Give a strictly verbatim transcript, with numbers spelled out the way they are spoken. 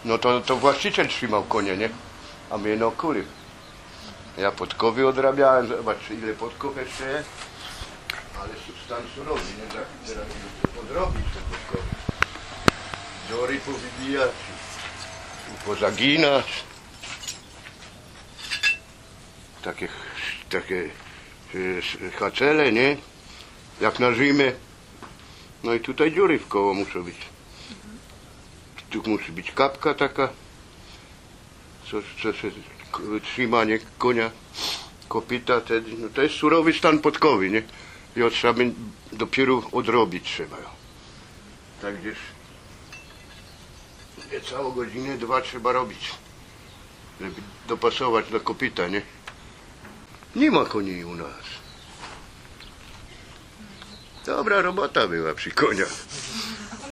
No to, to właściciel trzymał konie, nie? A mnie no kury. Ja podkowy odrabiałem, zobacz ile podków jeszcze jest. Ale substancja robi, nie? Tak, teraz muszę podrobić te podkowy. Dziury powybijać, pozaginać. Takie, takie hacele, nie? Jak na zimę. No i tutaj dziury w koło muszą być. Tu musi być kapka taka, co, co się trzymanie konia, kopyta, te, no to jest surowy stan podkowy, nie? I od trzeba dopiero odrobić trzeba. Tak gdzieś całą godzinę, dwa trzeba robić, żeby dopasować do kopyta, nie? Nie ma koni u nas. Dobra robota była przy koniach.